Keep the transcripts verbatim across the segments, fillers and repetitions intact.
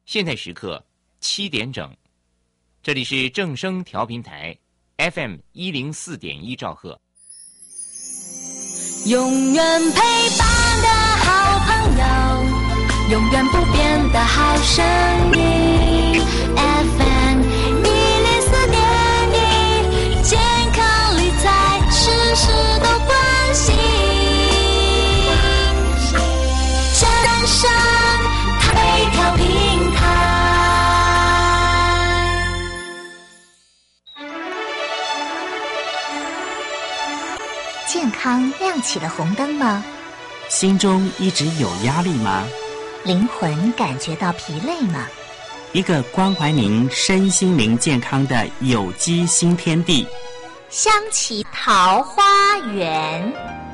现在时刻七点整，这里是正声调频台 F M 一零四点一兆赫。 永远陪伴的好朋友，永远不变的好声音 F M 一零四点一，健康理财事事都关心，正声台调平台。 健康亮起了红灯吗？ 心中一直有压力吗？ 灵魂感觉到疲累吗？ 一个关怀您身心灵健康的有机新天地， 香琪桃花源。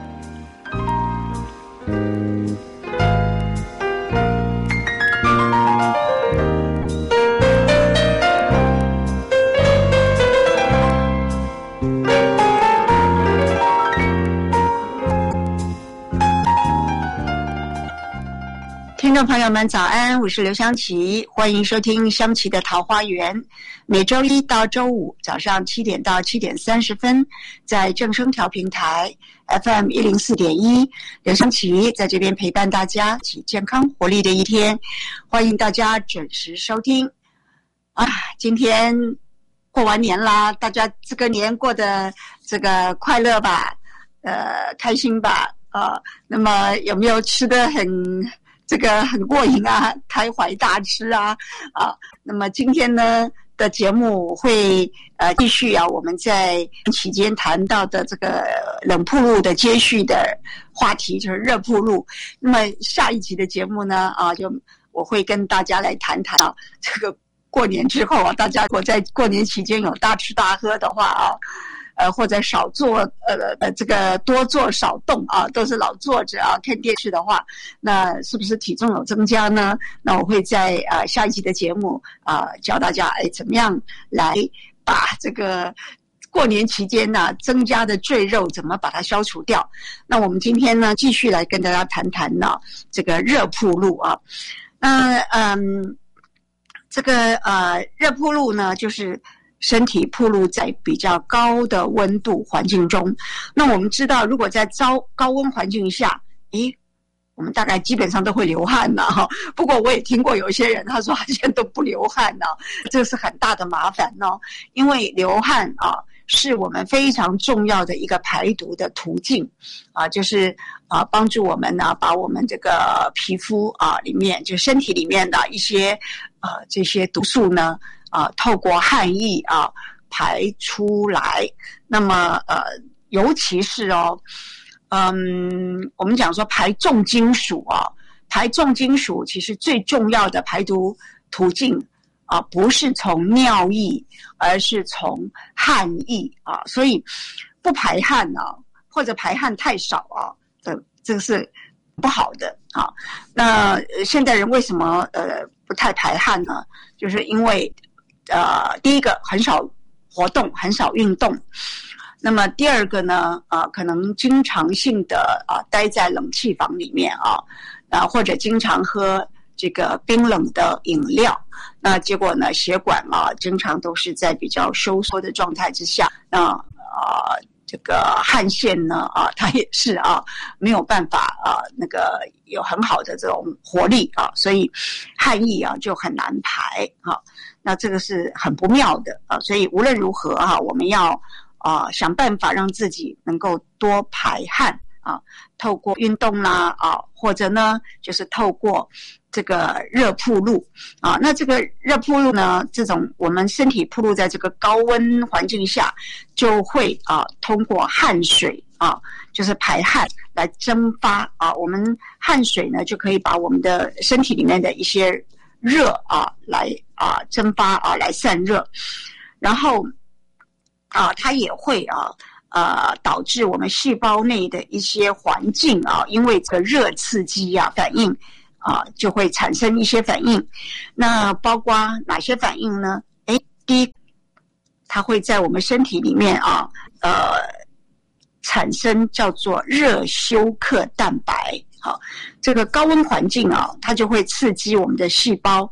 听众朋友们早安，我是刘香琪，欢迎收听香琪的桃花源。每周一到周五早上七点到七点三十分，在正声调频台 F M 一零四点一，刘香琪在这边陪伴大家，起健康活力的一天，欢迎大家准时收听。啊，今天过完年啦，大家这个年过得这个快乐吧，呃，开心吧，啊、呃，那么有没有吃得很？这个很过瘾啊，开怀大吃啊啊！那么今天呢的节目会呃继续啊，我们在期间谈到的这个冷暴露的接续的话题就是热暴露。那么下一集的节目呢啊，就我会跟大家来谈谈啊，这个过年之后啊，大家如果在过年期间有大吃大喝的话啊。呃，或者少做，呃呃，这个多做少动啊，都是老坐着啊，看电视的话，那是不是体重有增加呢？那我会在呃下一集的节目啊、呃、教大家，哎，怎么样来把这个过年期间呢、啊、增加的赘肉怎么把它消除掉？那我们今天呢，继续来跟大家谈谈呢这个热暴露啊，那嗯，这个呃热暴露呢，就是。身体暴露在比较高的温度环境中，那我们知道，如果在高高温环境下，诶，我们大概基本上都会流汗了哈。不过我也听过有些人他说他现在都不流汗了，这是很大的麻烦哦。因为流汗啊，是我们非常重要的一个排毒的途径啊，就是啊帮助我们呢、啊、把我们这个皮肤啊里面就身体里面的一些呃这些毒素呢。啊，透过汗液啊排出来，那么呃，尤其是哦，嗯，我们讲说排重金属啊，排重金属其实最重要的排毒途径啊，不是从尿液，而是从汗液啊，所以不排汗啊，或者排汗太少啊，这这个是不好的啊。那现代人为什么呃不太排汗呢？就是因为呃，第一个很少活动，很少运动。那么第二个呢，啊、呃，可能经常性的啊、呃、待在冷气房里面啊，啊或者经常喝这个冰冷的饮料，那结果呢，血管啊经常都是在比较收缩的状态之下，那啊、呃、这个汗腺呢啊，它也是啊没有办法啊那个有很好的这种活力啊，所以汗液啊就很难排啊。那这个是很不妙的啊，所以无论如何啊，我们要啊想办法让自己能够多排汗啊，透过运动啦啊，或者呢就是透过这个热暴露啊。那这个热暴露呢，这种我们身体暴露在这个高温环境下，就会啊通过汗水啊，就是排汗来蒸发啊。我们汗水呢就可以把我们的身体里面的一些热啊来啊蒸发啊来散热，然后啊它也会啊呃导致我们细胞内的一些环境啊，因为这个热刺激啊反应啊就会产生一些反应。那包括哪些反应呢？诶，第一，它会在我们身体里面啊呃产生叫做热休克蛋白。好，这个高温环境啊，它就会刺激我们的细胞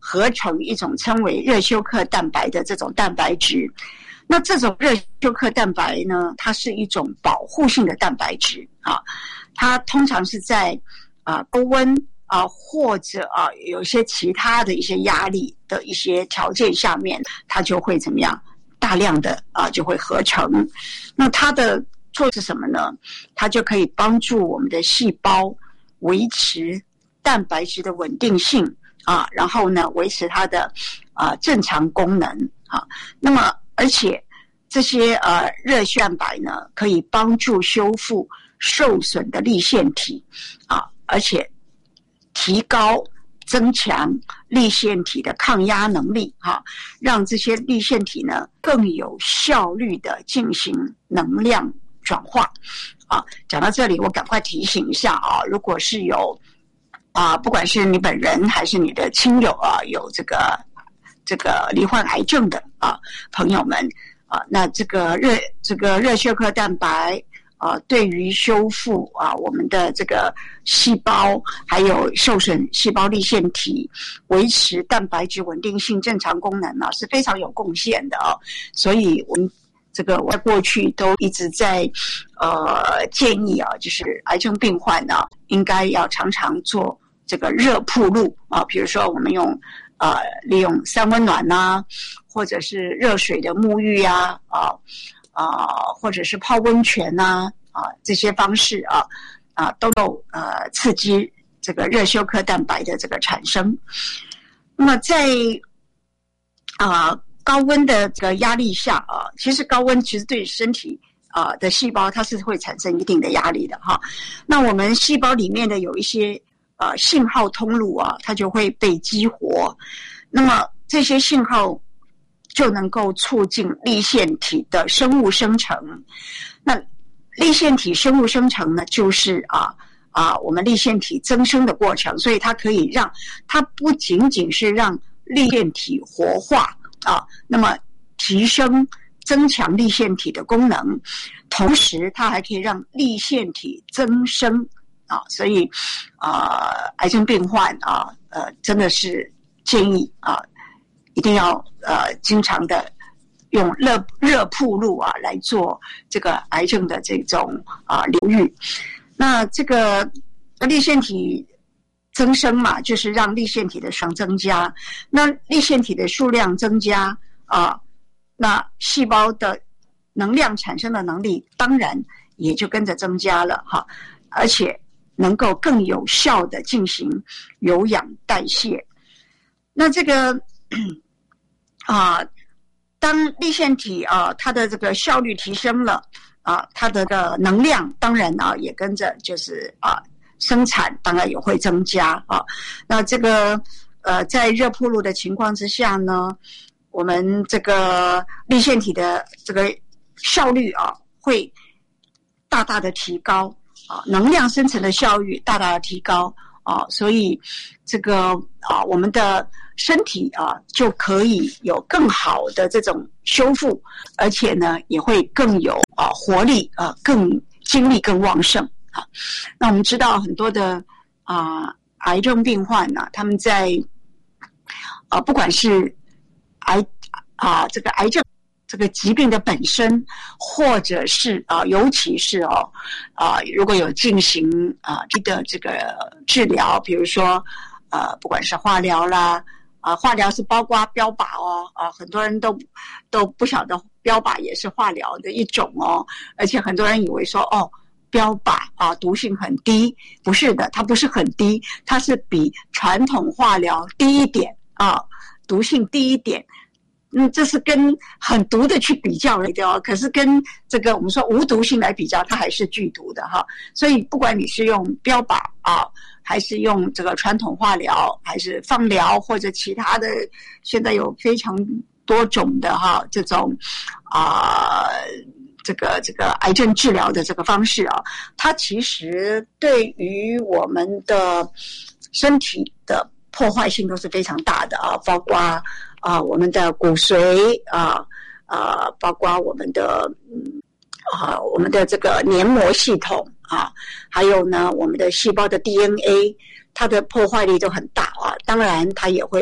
合成一种称为热休克蛋白的这种蛋白质。那这种热休克蛋白呢，它是一种保护性的蛋白质啊，它通常是在啊高温啊或者啊有些其他的一些压力的一些条件下面，它就会怎么样大量的啊就会合成。那它的作用是什么呢？它就可以帮助我们的细胞维持蛋白质的稳定性啊，然后呢维持它的啊正常功能啊。那么而且这些呃热血蛋白呢，可以帮助修复受损的粒线体啊，而且提高增强粒线体的抗压能力啊，让这些粒线体呢更有效率的进行能量转化啊。讲到这里，我赶快提醒一下啊，如果是有啊，不管是你本人还是你的亲友啊，有这个这个罹患癌症的啊朋友们啊，那这个热这个热休克蛋白啊，对于修复啊我们的这个细胞还有受损细胞粒线体，维持蛋白质稳定性正常功能啊，是非常有贡献的啊。所以我们这个我在过去都一直在呃建议啊，就是癌症病患呢、啊，应该要常常做这个热铺路啊，比如说我们用呃利用三温暖呐、啊，或者是热水的沐浴啊啊啊，或者是泡温泉呐 啊, 啊这些方式啊啊都有呃刺激这个热休克蛋白的这个产生。那么在啊高温的这个压力下啊，其实高温其实对身体啊的细胞它是会产生一定的压力的哈。那我们细胞里面的有一些呃信号通路啊，它就会被激活，那么这些信号就能够促进粒线体的生物生成。那粒线体生物生成呢，就是啊啊我们粒线体增生的过程，所以它可以让它不仅仅是让粒线体活化啊，那么提升增强粒线体的功能，同时它还可以让粒线体增生啊，所以啊癌症病患啊呃真的是建议啊一定要呃经常的用热热铺路啊来做这个癌症的这种啊疗愈。那这个粒线体增生嘛，就是让粒线体的数量增加，那粒线体的数量增加啊，那细胞的能量产生的能力当然也就跟着增加了哈，而且能够更有效的进行有氧代谢。那这个啊，当粒线体啊它的这个效率提升了啊，它的个能量当然啊也跟着就是啊生产当然也会增加啊。那这个呃在热铺路的情况之下呢，我们这个粒线体的这个效率啊会大大的提高啊，能量生成的效率大大的提高啊，所以这个啊我们的身体啊就可以有更好的这种修复，而且呢也会更有啊活力啊，更精力更旺盛啊。那我们知道很多的啊癌症病患呢、啊，他们在啊不管是癌啊这个癌症这个疾病的本身，或者是啊尤其是哦啊如果有进行啊的这个治疗，比如说呃不管是化疗啦啊化疗是包括标靶哦啊很多人都都不晓得标靶也是化疗的一种哦，而且很多人以为说哦标靶啊毒性很低，不是的，它不是很低，它是比传统化疗低一点啊，毒性低一点。嗯，这是跟很毒的去比较的哦，可是跟这个我们说无毒性来比较，它还是剧毒的哈。所以不管你是用标靶啊，还是用这个传统化疗，还是放疗或者其他的，现在有非常多种的哈这种啊、呃、这个这个癌症治疗的这个方式啊，它其实对于我们的身体的破坏性都是非常大的啊，包括啊，我们的骨髓啊啊，包括我们的嗯啊，我们的这个黏膜系统啊，还有呢，我们的细胞的 D N A， 它的破坏力都很大啊。当然，它也会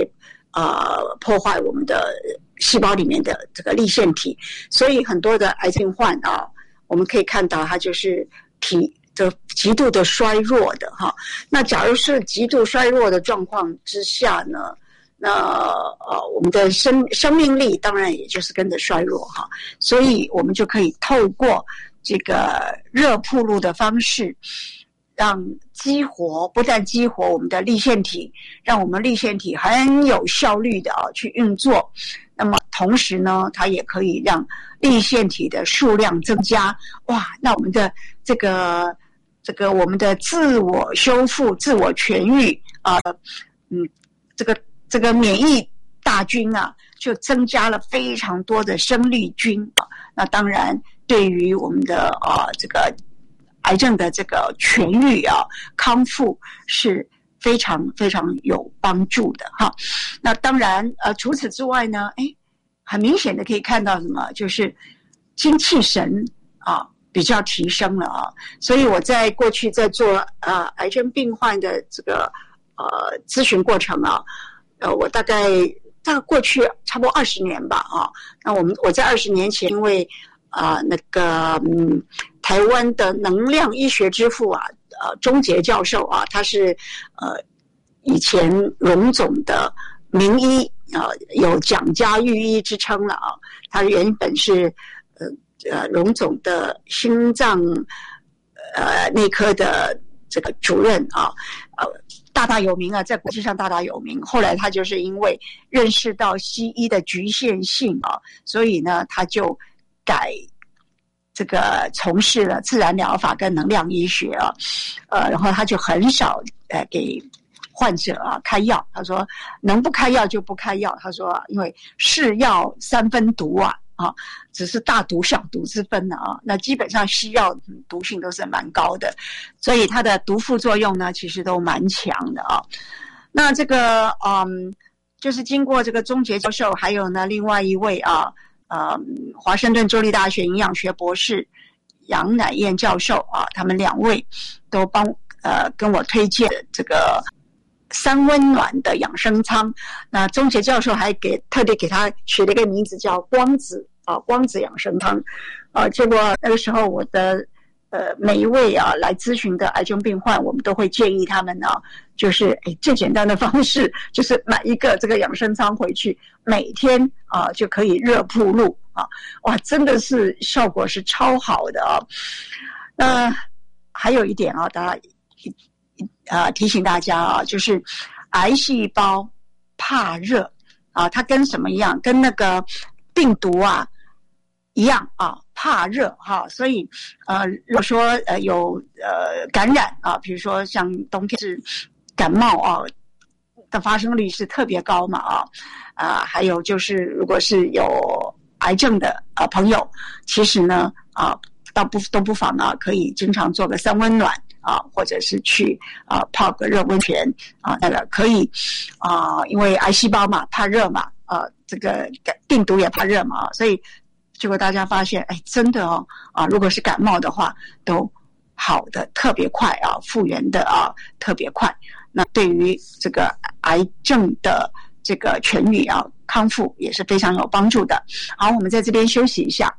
呃破坏我们的细胞里面的这个粒线体，所以很多的癌症患啊，我们可以看到它就是体的极度的衰弱的哈。那假如是极度衰弱的状况之下呢，那呃我们的生生命力当然也就是跟着衰弱哈。所以我们就可以透过这个热暴露的方式，让激活不但激活我们的粒线体，让我们粒线体很有效率的啊去运作。那么同时呢，它也可以让粒线体的数量增加。哇，那我们的这个这个我们的自我修复、自我痊愈啊、呃，嗯，这个这个免疫大军啊，就增加了非常多的生力军啊。那当然，对于我们的啊、呃、这个癌症的这个痊愈啊、康复是非常非常有帮助的哈。那当然呃除此之外呢，哎，很明显的可以看到什么，就是精气神啊比较提升了啊。所以我在过去在做呃癌症病患的这个呃咨询过程啊，呃我大概大概过去差不多二十年吧啊。那我们我在二十年前因为啊、呃，那个嗯，台湾的能量医学之父啊，呃，钟杰教授啊，他是呃以前荣总的名医啊、呃，有蒋家御医之称了啊。他原本是呃呃荣总的心脏呃内科的这个主任啊，呃大大有名啊，在国际上大大有名。后来他就是因为认识到西医的局限性啊，所以呢，他就改这个从事了自然疗法跟能量医学啊，呃，然后他就很少呃给患者啊开药。他说能不开药就不开药。他说因为是药三分毒啊，啊，只是大毒小毒之分的啊。那基本上西药毒性都是蛮高的，所以它的毒副作用呢其实都蛮强的啊。那这个嗯，就是经过这个钟杰教授，还有呢另外一位啊。呃，华盛顿州立大学营养学博士杨乃燕教授啊，他们两位都帮呃跟我推荐这个三温暖的养生汤。那钟杰教授还给特地给他取了一个名字叫光子啊，光子养生汤啊。结果那个时候我的呃每一位啊来咨询的癌症病患，我们都会建议他们呢，就是哎最简单的方式就是买一个这个养生汤回去，每天啊就可以热暴露啊。哇，真的是效果是超好的啊。那还有一点啊，大家啊提醒大家啊，就是癌细胞怕热啊，它跟什么一样？跟那个病毒啊一样啊，怕热哈。所以呃，如果说呃有呃感染啊，比如说像冬天是感冒啊的发生率是特别高嘛啊啊，还有就是如果是有癌症的呃朋友，其实呢啊，倒不都不妨啊，可以经常做个三温暖啊，或者是去啊泡个热温泉啊，那个可以啊，因为癌细胞嘛怕热嘛啊，这个病毒也怕热嘛，所以结果大家发现，哎，真的哦啊，如果是感冒的话，都好的特别快啊，复原的啊特别快。那对于这个癌症的这个痊愈啊康复也是非常有帮助的。好，我们在这边休息一下。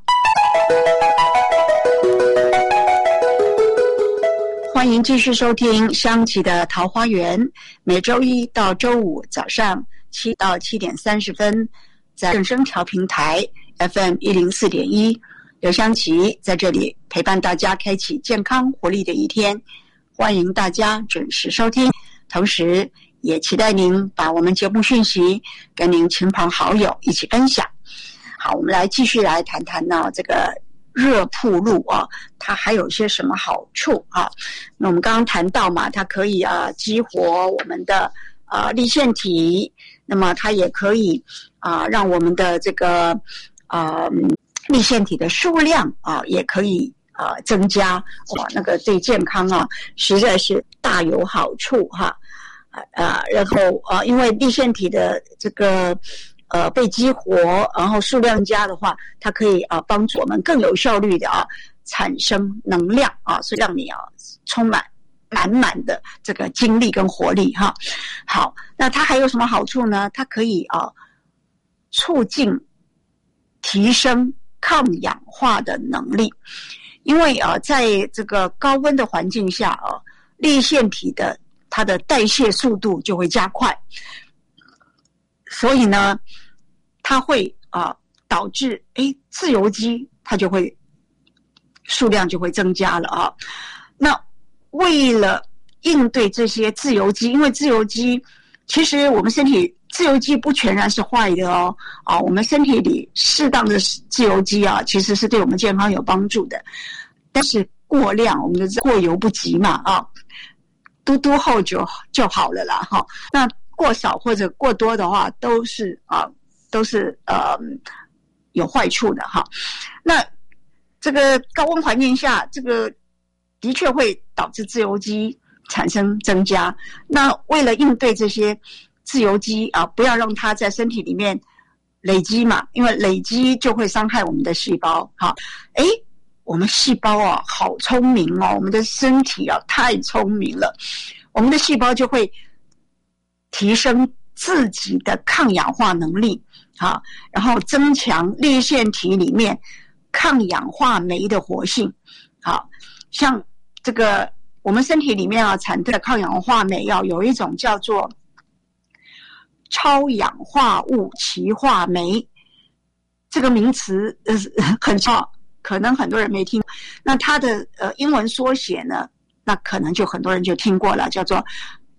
欢迎继续收听香琪的桃花源，每周一到周五早上七到七点三十分，在正声调频台 F M 一零四点一，刘香琪在这里陪伴大家，开启健康活力的一天。欢迎大家准时收听，同时也期待您把我们节目讯息跟您亲朋好友一起分享。好，我们来继续来谈谈呢这个热暴露啊，它还有些什么好处啊？那我们刚刚谈到嘛，它可以啊激活我们的啊粒线体，那么它也可以啊让我们的这个啊粒线体的数量啊也可以啊增加。哇，那个对健康啊实在是大有好处哈。啊，然后啊，因为粒线体的这个呃被激活，然后数量加的话，它可以啊帮助我们更有效率的啊产生能量啊，所以让你啊充满满满的这个精力跟活力哈。好，那它还有什么好处呢？它可以啊促进提升抗氧化的能力，因为啊在这个高温的环境下啊，粒线体的它的代谢速度就会加快，所以呢它会啊导致诶自由基它就会数量就会增加了啊。那为了应对这些自由基，因为自由基其实我们身体自由基不全然是坏的哦，啊，我们身体里适当的自由基啊，其实是对我们健康有帮助的。但是过量，我们就知道过犹不及嘛，啊，嘟嘟后就就好了啦，哈。那过少或者过多的话，都是啊，都是呃有坏处的哈。那这个高温环境下，这个的确会导致自由基产生增加。那为了应对这些自由基啊，不要让它在身体里面累积嘛，因为累积就会伤害我们的细胞。好，诶，我们细胞啊，好聪明哦，我们的身体啊，太聪明了。我们的细胞就会提升自己的抗氧化能力，好，然后增强粒线体里面抗氧化酶的活性。好，像这个我们身体里面啊产的抗氧化酶啊，有一种叫做超氧化物歧化酶，这个名词呃很少，可能很多人没听。那它的呃英文缩写呢，那可能就很多人就听过了，叫做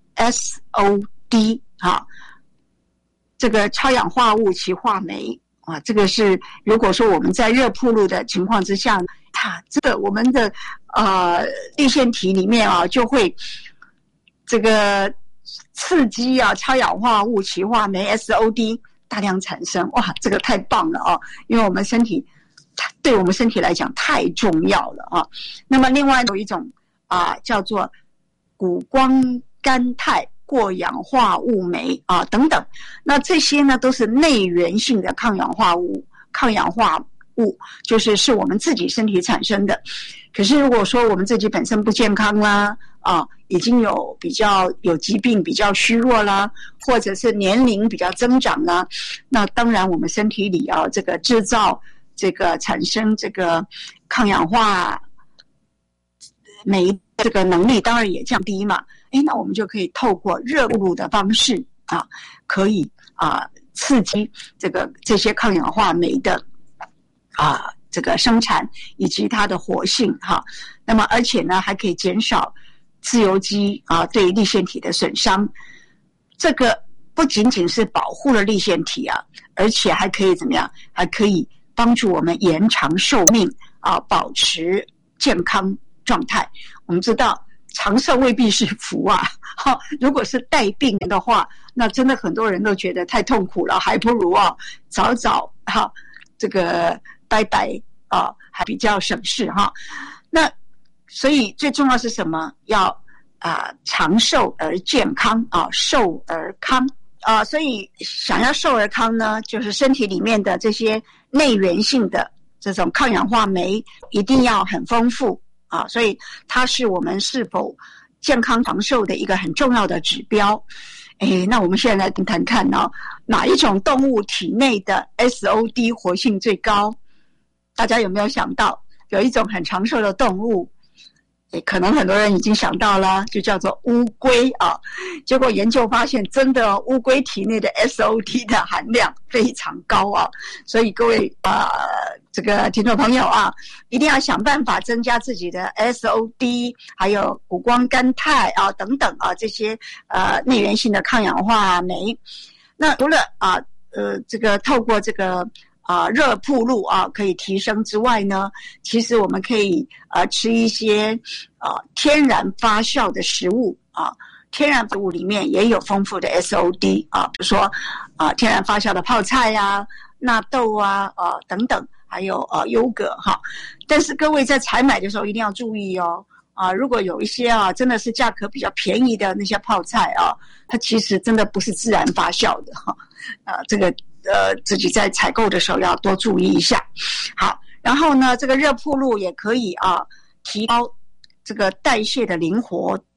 S O D 啊，这个超氧化物歧化酶啊，这个是如果说我们在热暴露的情况之下，它这个我们的呃粒线体里面啊就会这个刺激啊超氧化物歧化酶 S O D 大量产生。哇，这个太棒了啊，因为我们身体对我们身体来讲太重要了啊。那么另外有一种啊叫做谷胱甘肽过氧化物酶啊等等，那这些呢都是内源性的抗氧化物，抗氧化物就是是我们自己身体产生的。可是如果说我们自己本身不健康啦，啊，已经有比较有疾病，比较虚弱啦，或者是年龄比较增长啦，那当然我们身体里啊这个制造这个产生这个抗氧化酶这个能力当然也降低嘛。诶，那我们就可以透过热暴露的方式啊，可以啊刺激这个这些抗氧化酶的啊这个生产以及它的活性哈。那么而且呢还可以减少自由基啊对粒线体的损伤。这个不仅仅是保护了粒线体啊，而且还可以怎么样？还可以帮助我们延长寿命啊，保持健康状态。我们知道长寿未必是福啊，哈，如果是带病的话，那真的很多人都觉得太痛苦了，还不如啊早早哈这个拜拜啊，还比较省事哈。那所以最重要是什么？要啊、呃、长寿而健康啊，寿而康啊、呃。所以想要寿而康呢，就是身体里面的这些内源性的这种抗氧化酶一定要很丰富。啊，所以它是我们是否健康长寿的一个很重要的指标。诶，那我们现在来谈看呢、哦，哪一种动物体内的 S O D 活性最高？大家有没有想到有一种很长寿的动物？诶，可能很多人已经想到了，就叫做乌龟啊。结果研究发现，真的乌龟体内的 S O D 的含量非常高啊。所以各位啊、呃，这个听众朋友啊，一定要想办法增加自己的 S O D， 还有谷胱甘肽啊等等啊这些呃内源性的抗氧化酶。那除了啊呃这个透过这个啊，热暴露啊，可以提升之外呢，其实我们可以呃吃一些啊天然发酵的食物啊，天然食物里面也有丰富的 S O D 啊，比如说啊天然发酵的泡菜呀、纳豆啊啊等等，还有呃优格哈。但是各位在采买的时候一定要注意哦啊，如果有一些啊真的是价格比较便宜的那些泡菜啊，它其实真的不是自然发酵的哈啊这个。呃，自己在采购的时候要多注意一下。好，然后呢，这个热暴露也可以啊，提高这个代谢的灵活度。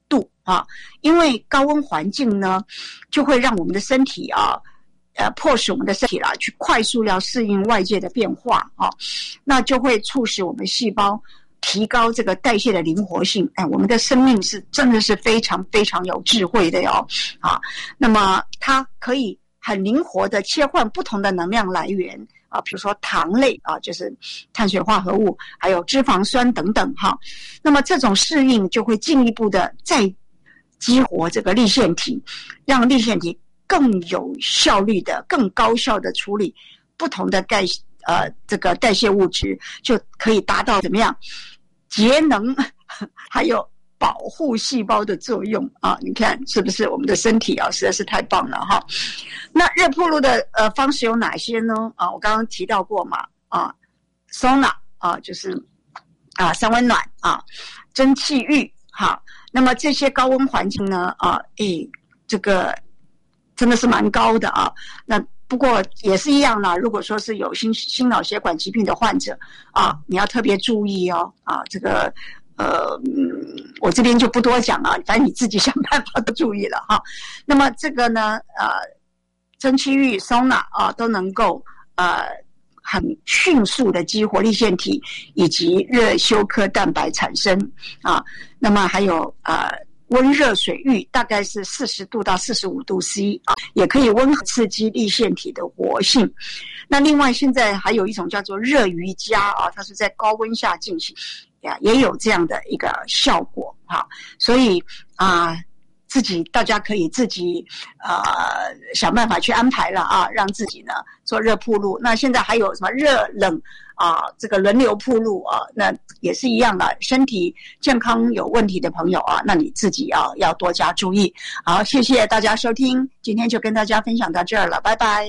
啊，因为高温环境呢，就会让我们的身体啊，呃，迫使我们的身体啦去快速要适应外界的变化啊，那就会促使我们细胞提高这个代谢的灵活性。哎，我们的生命是真的是非常非常有智慧的哟啊，那么它可以很灵活的切换不同的能量来源。啊，比如说糖类啊，就是碳水化合物，还有脂肪酸等等哈。那么这种适应就会进一步的再激活这个粒线体，让粒线体更有效率的、更高效的处理不同的代呃这个代谢物质，就可以达到怎么样节能，还有保护细胞的作用啊！你看是不是我们的身体啊，实在是太棒了哈。那热暴露的呃方式有哪些呢？啊，我刚刚提到过嘛，啊 ，sauna 啊，就是啊三温暖啊，蒸汽浴哈。那么这些高温环境呢，啊，诶，这个真的是蛮高的啊。那不过也是一样啦，如果说是有心心脑血管疾病的患者啊，你要特别注意哦啊，这个。呃，嗯，我这边就不多讲了，反正你自己想办法都注意了哈。那么这个呢，呃，蒸汽浴、桑拿啊，都能够呃很迅速的激活粒线体以及热休克蛋白产生啊。那么还有呃温热水浴，大概是四十度到四十五度 C 啊，也可以温和刺激粒线体的活性。那另外现在还有一种叫做热瑜伽啊，它是在高温下进行。也有这样的一个效果哈，所以啊、呃，自己大家可以自己呃想办法去安排了啊，让自己呢做热暴露。那现在还有什么热冷啊，这个轮流暴露啊，那也是一样的。身体健康有问题的朋友啊，那你自己要要多加注意。好，谢谢大家收听，今天就跟大家分享到这儿了，拜拜。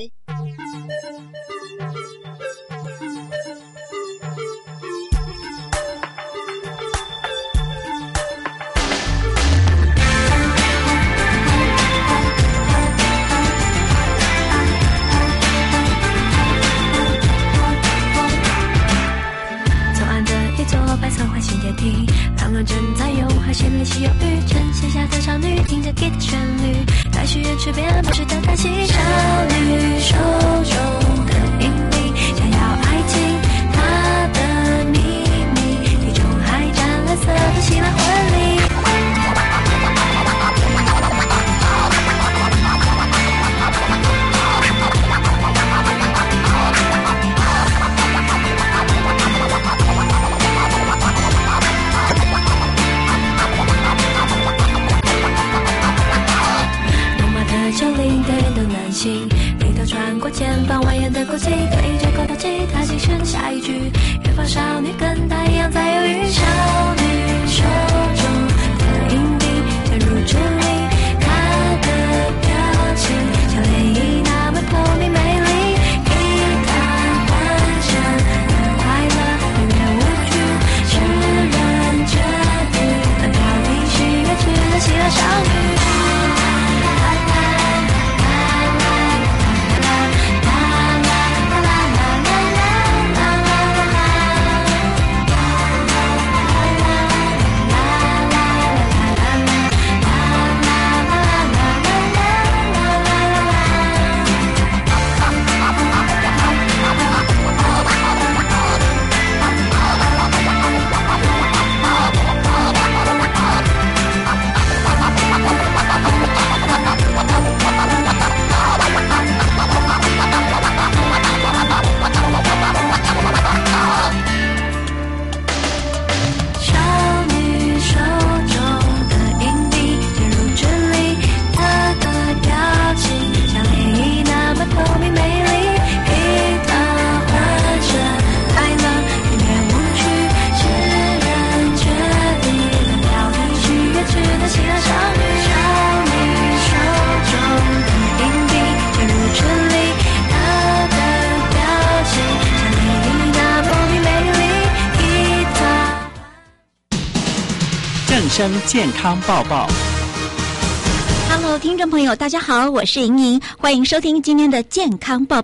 白色环形阶梯，浪人正在用和弦练习忧郁，呈现下的少女听着吉他旋律，在许愿池边不时的叹息。少女手中的引力，想要爱情，她的秘密，体中还沾蓝色的希腊婚礼。九零的运动男性，一头穿过肩膀蜿蜒的骨气，对着口头吉他轻声下一句，远方少女跟他一样在犹豫。少女手中的硬币沉入真理，她的表情像涟漪那么透明美丽，一旦幻想的快乐永远无惧，是人决定能飘进许愿池的希腊少女。 生健康报报。 Hello， 听众朋友，大家好，我是莹莹，欢迎收听今天的健康报报。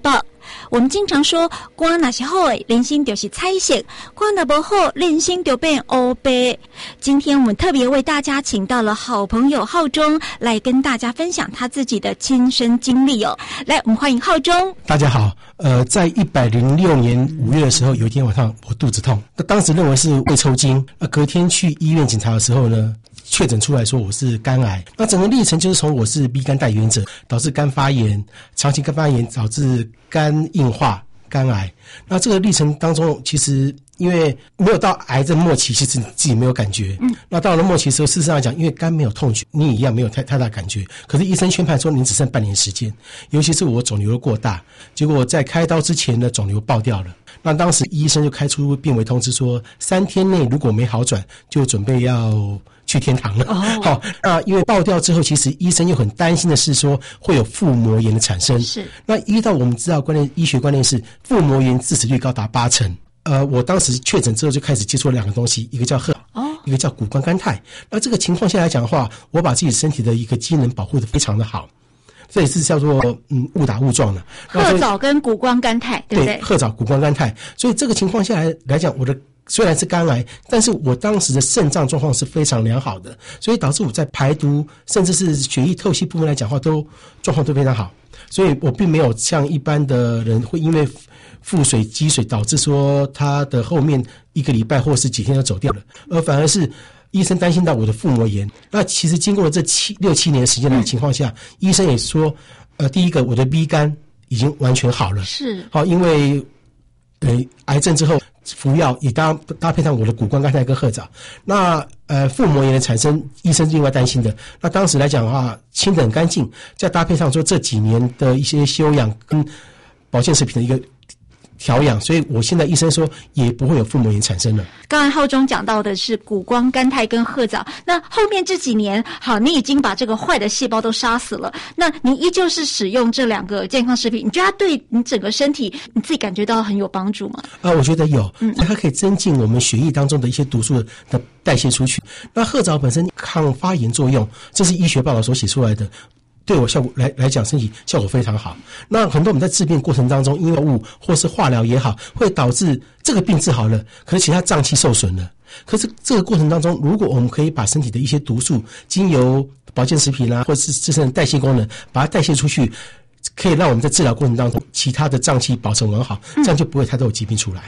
我们经常说，肝若是好的，人生就是彩色；肝若不好，人生就变黑白。今天我们特别为大家请到了好朋友浩中来跟大家分享他自己的亲身经历哦。来，我们欢迎浩中。 大家好，呃，在一百零六年五月的时候，有一天晚上我肚子痛，那当时认为是胃抽筋，那隔天去医院检查的时候呢，确诊出来说我是肝癌。那整个历程就是从我是 B 肝带原者，导致肝发炎，长期肝发炎导致肝硬化、肝癌。那这个历程当中，其实因为没有到癌症末期，其实你自己没有感觉。嗯。那到了末期的时候，事实上来讲，因为肝没有痛觉，你也一样没有太太大感觉。可是医生宣判说你只剩半年时间，尤其是我肿瘤过大，结果在开刀之前呢，肿瘤爆掉了。那当时医生就开出病危通知说，三天内如果没好转，就准备要去天堂了。哦，好，那因为爆掉之后，其实医生又很担心的是说会有腹膜炎的产生。是，那依照我们知道观念，医学观念是腹膜炎致死率高达八成。呃，我当时确诊之后就开始接触了两个东西，一个叫荷，哦，一个叫谷胱甘肽。那这个情况下来讲的话，我把自己身体的一个机能保护得非常的好。这也是叫做嗯误打误撞的。 褐藻跟谷胱甘肽，对不对？ 对，褐藻、谷胱甘肽。所以这个情况下来来讲，我的虽然是肝癌，但是我当时的肾脏状况是非常良好的，所以导致我在排毒甚至是血液透析部分来讲话都状况都非常好。所以我并没有像一般的人会因为腹水积水导致说他的后面一个礼拜或是几天就走掉了，而反而是医生担心到我的腹膜炎。那其实经过了这七六七年的时间的情况下，嗯、医生也说，呃，第一个我的 B 肝已经完全好了，是好，因为呃癌症之后服药也搭搭配上我的谷胱甘肽跟褐藻。那呃腹膜炎的产生，医生另外担心的。那当时来讲的话，清得很干净，再搭配上说这几年的一些休养跟保健食品的一个调养，所以我现在医生说也不会有腹膜炎产生了。 刚才浩中讲到的是谷胱甘肽跟褐藻，那后面这几年，好，你已经把这个坏的细胞都杀死了，那你依旧是使用这两个健康食品，你觉得它对你整个身体你自己感觉到很有帮助吗？ 啊，我觉得有，嗯，它可以增进我们血液当中的一些毒素的代谢出去。那褐藻本身抗发炎作用，这是医学报道所写出来的。对我效果来来讲，身体效果非常好。那很多我们在治病过程当中，因为药物或是化疗也好，会导致这个病治好了，可是其他脏器受损了。可是这个过程当中，如果我们可以把身体的一些毒素，经由保健食品啊，或者是自身的代谢功能，把它代谢出去，可以让我们在治疗过程当中，其他的脏器保存完好，这样就不会太多的疾病出来。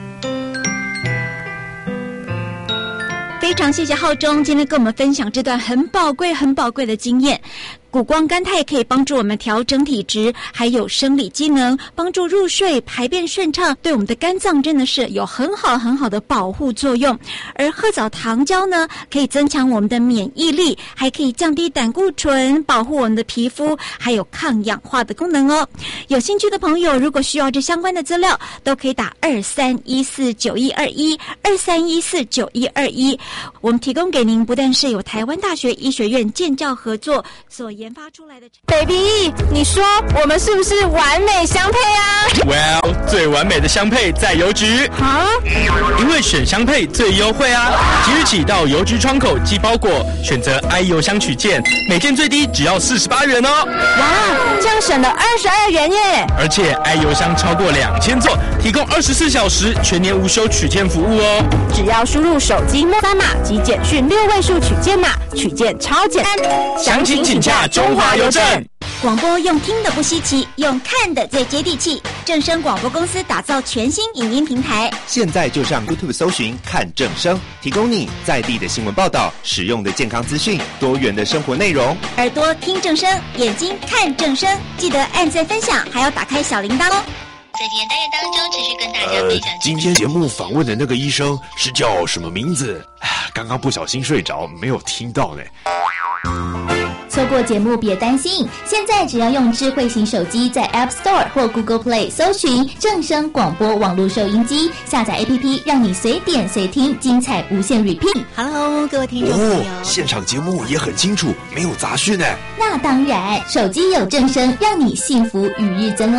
非常谢谢浩中今天跟我们分享这段很宝贵、很宝贵的经验。谷胱甘肽可以帮助我们调整体质，还有生理机能，帮助入睡、排便顺畅，对我们的肝脏真的是有很好很好的保护作用。而褐藻糖胶呢，可以增强我们的免疫力，还可以降低胆固醇，保护我们的皮肤，还有抗氧化的功能哦。有兴趣的朋友，如果需要这相关的资料，都可以打二三一四九一二一二三一四九一二一。我们提供给您不但是有台湾大学医学院建教合作所研发出来的 Baby， 你说我们是不是完美相配啊 ？Well， 最完美的相配在邮局啊，因为选相配最优惠啊！即日起到邮局窗口寄包裹，选择 I 邮箱取件，每件最低只要四十八元哦。 哇，这样省了二十二元耶！ 而且 I 邮箱超过两千座，提供二十四小时全年无休取件服务哦。 只要输入手机末三码及简讯六位数取件码，取件超简单。 详情请洽中华邮政。 广播用听的不稀奇，用看的最接地气。正声广播公司打造全新影音平台， 现在就上 YouTube 搜寻看正声，提供你在地的新闻报道、实用的健康资讯、多元的生活内容。 耳朵听正声，眼睛看正声，记得按赞分享，还要打开小铃铛哦。 在今天单元当中，持续跟大家分享、呃。 今天节目访问的那个医生是叫什么名字？刚刚不小心睡着，没有听到呢。 错过节目别担心，现在只要用智慧型手机在 App Store 或 Google Play 搜寻正声广播网络收音机，下载 A P P 让你随点随听，精彩无限 repeat。 Hello， 各位听众朋友， 哦，现场节目也很清楚，没有杂讯呢。 那当然，手机有正声，让你幸福与日增哦。